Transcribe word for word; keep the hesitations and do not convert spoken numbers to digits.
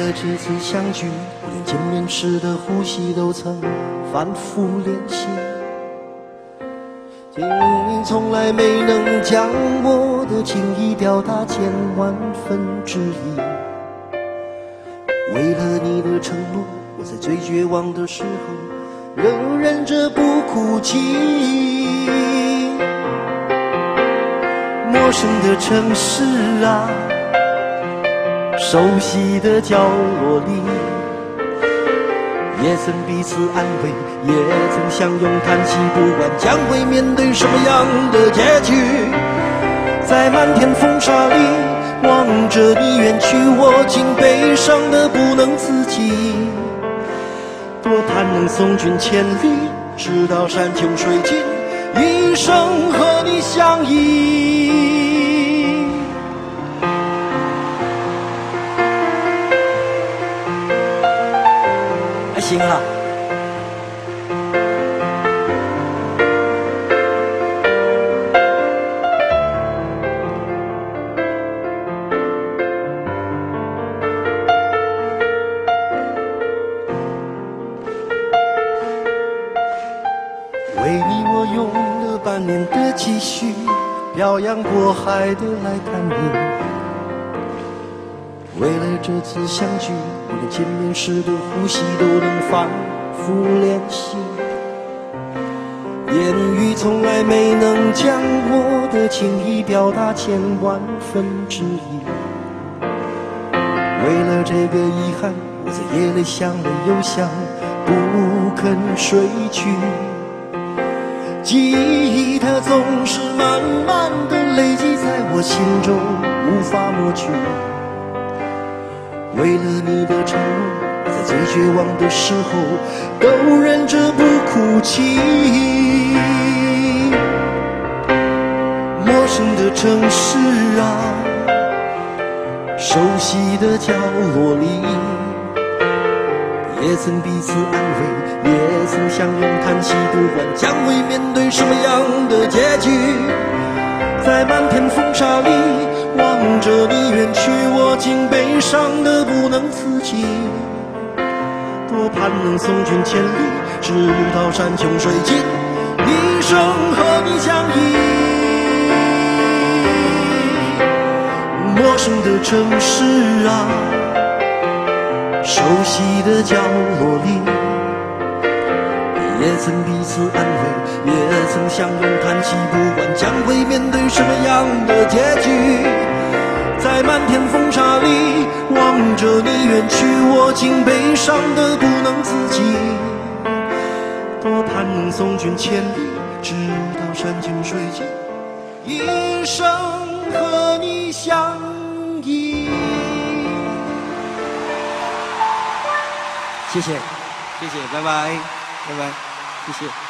了这次相聚，我连见面时的呼吸都曾反复练习。你从来没能将我的情意表达千万分之一。为了你的承诺，我在最绝望的时候仍忍着不哭泣。陌生的城市啊，熟悉的角落里，也曾彼此安慰，也曾相拥叹息，不管将会面对什么样的结局。在漫天风沙里望着你远去，我竟悲伤得不能自己。多盼能送君千里，直到山穷水尽，一生和你相依。还行啊。为你我用了半年的积蓄，漂洋过海的来看你。为了这次相聚，我连见面时的呼吸都能反复练习。言语从来没能将我的情意表达千万分之一。为了这个遗憾，我在夜里想了又想，不肯睡去。记忆它总是慢慢地累积在我心中，无法抹去。为了你的承诺，在最绝望的时候都忍着不哭泣。陌生的城市啊，熟悉的角落里，也曾彼此安慰，也曾相拥叹息，不管将会面对什么样的结局。在漫天风沙里望着你远去，我竟悲伤得不能自己。多盼能送君千里，直到山穷水尽，一生和你相依。陌生的城市啊，熟悉的角落里，也曾彼此安慰，也曾相拥叹息，不管将会面对什么样的结局。在漫天风沙里望着你远去，我竟悲伤得不能自己。多盼能送君千里，直到山穷水尽，一生和你相依。谢谢，谢谢，拜拜，拜拜，谢谢。